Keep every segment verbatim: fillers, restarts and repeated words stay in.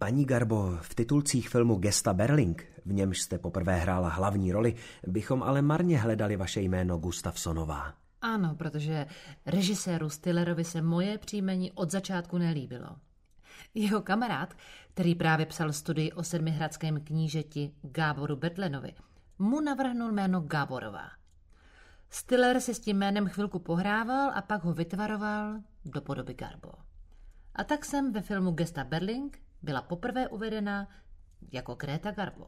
Paní Garbo, v titulcích filmu Gesta Berling, v němž jste poprvé hrála hlavní roli, bychom ale marně hledali vaše jméno Gustafsonová. Ano, protože režiséru Stillerovi se moje příjmení od začátku nelíbilo. Jeho kamarád, který právě psal studii o sedmihradském knížeti Gáboru Betlenovi, mu navrhnul jméno Gáborová. Stiller si s tím jménem chvilku pohrával a pak ho vytvaroval do podoby Garbo. A tak jsem ve filmu Gesta Berling byla poprvé uvedena jako Greta Garbo.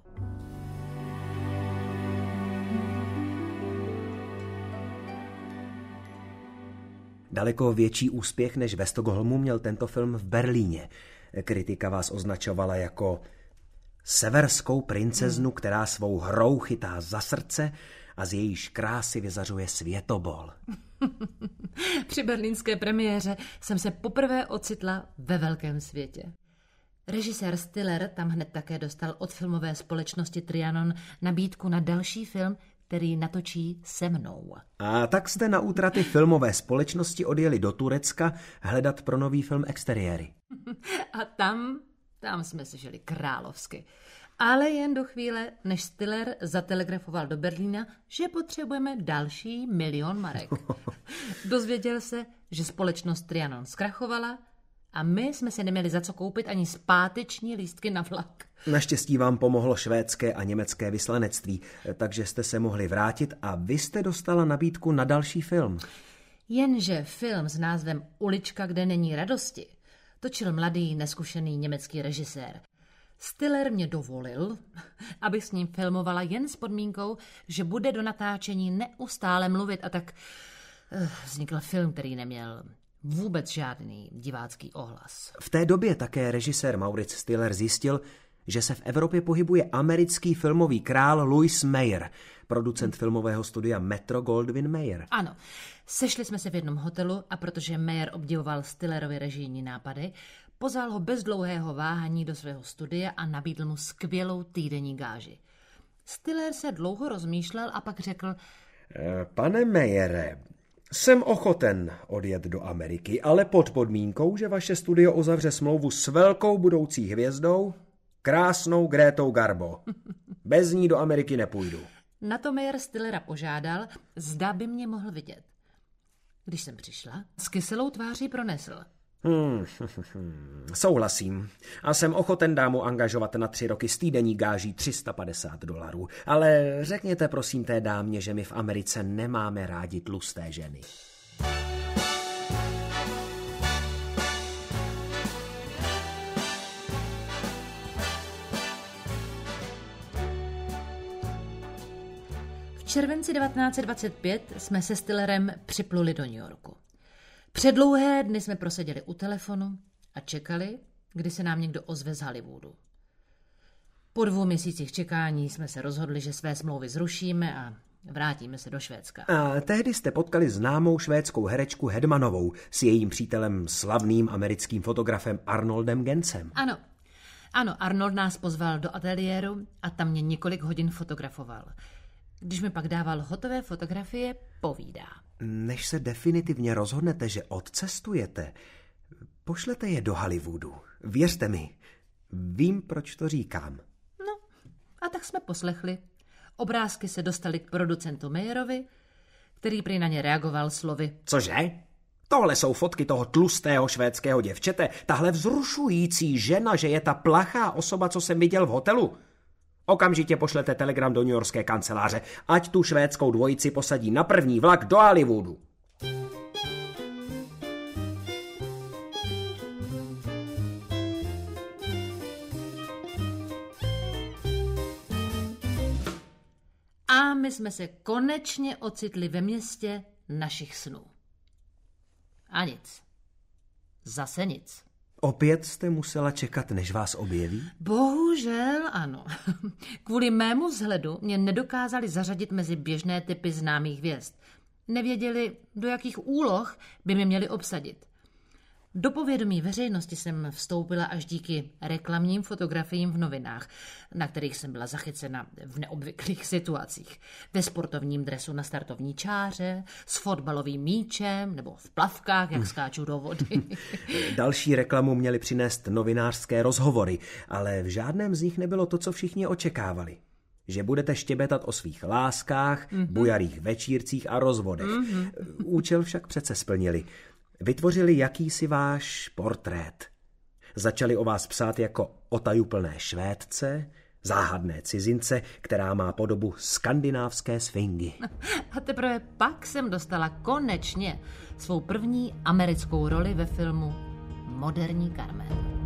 Daleko větší úspěch než ve Stockholmu měl tento film v Berlíně. Kritika vás označovala jako severskou princeznu, která svou hrou chytá za srdce a z jejíž krásy vyzařuje světobol. Při berlínské premiéře jsem se poprvé ocitla ve velkém světě. Režisér Stiller tam hned také dostal od filmové společnosti Trianon nabídku na další film, který natočí se mnou. A tak jste na útraty filmové společnosti odjeli do Turecka hledat pro nový film exteriéry. A tam, tam jsme se žili královsky. Ale jen do chvíle, než Stiller zatelegrafoval do Berlína, že potřebujeme další milion marek. Dozvěděl se, že společnost Trianon zkrachovala a my jsme si neměli za co koupit ani zpáteční lístky na vlak. Naštěstí vám pomohlo švédské a německé vyslanectví, takže jste se mohli vrátit a vy jste dostala nabídku na další film. Jenže film s názvem Ulička, kde není radosti točil mladý, neskušený německý režisér. Stiller mě dovolil, abych s ním filmovala jen s podmínkou, že bude do natáčení neustále mluvit, a tak uh, vznikl film, který neměl vůbec žádný divácký ohlas. V té době také režisér Maurits Stiller zjistil, že se v Evropě pohybuje americký filmový král Louis Mayer, producent filmového studia Metro-Goldwyn-Mayer. Ano, sešli jsme se v jednom hotelu a protože Mayer obdivoval Stillerovi režijní nápady, pozval ho bez dlouhého váhání do svého studia a nabídl mu skvělou týdenní gáži. Stiller se dlouho rozmýšlel a pak řekl: Pane Mayere, jsem ochoten odjet do Ameriky, ale pod podmínkou, že vaše studio uzavře smlouvu s velkou budoucí hvězdou, krásnou Grétou Garbo. Bez ní do Ameriky nepůjdu. Na to Mayer Stillera požádal, zda by mě mohl vidět. Když jsem přišla, s kyselou tváří pronesl: Hmm, souhlasím. A jsem ochoten dámu angažovat na tři roky s týdenní gáží tři sta padesát dolarů. Ale řekněte prosím té dámě, že my v Americe nemáme rádi tlusté ženy. V červenci devatenáct set dvacet pět jsme se Stillerem připluli do New Yorku. Předlouhé dny jsme proseděli u telefonu a čekali, kdy se nám někdo ozve z Hollywoodu. Po dvou měsících čekání jsme se rozhodli, že své smlouvy zrušíme a vrátíme se do Švédska. A tehdy jste potkali známou švédskou herečku Hedmanovou s jejím přítelem, slavným americkým fotografem Arnoldem Gensem. Ano, ano, Arnold nás pozval do ateliéru a tam mě několik hodin fotografoval. Když mi pak dával hotové fotografie, povídá: Než se definitivně rozhodnete, že odcestujete, pošlete je do Hollywoodu. Věřte mi, vím, proč to říkám. No, a tak jsme poslechli. Obrázky se dostaly k producentu Mayerovi, který prý na ně reagoval slovy: Cože? Tohle jsou fotky toho tlustého švédského děvčete, tahle vzrušující žena, že je ta plachá osoba, co jsem viděl v hotelu. Okamžitě pošlete telegram do newyorské kanceláře, ať tu švédskou dvojici posadí na první vlak do Hollywoodu. A my jsme se konečně ocitli ve městě našich snů. A nic. Zase nic. Opět jste musela čekat, než vás objeví? Bohužel ano. Kvůli mému vzhledu mě nedokázali zařadit mezi běžné typy známých hvězd. Nevěděli, do jakých úloh by mě měli obsadit. Do povědomí veřejnosti jsem vstoupila až díky reklamním fotografiím v novinách, na kterých jsem byla zachycena v neobvyklých situacích. Ve sportovním dresu na startovní čáře, s fotbalovým míčem nebo v plavkách, jak skáču do vody. Další reklamu měli přinést novinářské rozhovory, ale v žádném z nich nebylo to, co všichni očekávali. Že budete štěbetat o svých láskách, mm-hmm. bujarých večírcích a rozvodech. Mm-hmm. Účel však přece splnili. Vytvořili jakýsi váš portrét. Začali o vás psát jako o tajuplné Švédce, záhadné cizince, která má podobu skandinávské sfingy. A teprve pak jsem dostala konečně svou první americkou roli ve filmu Moderní Carmen.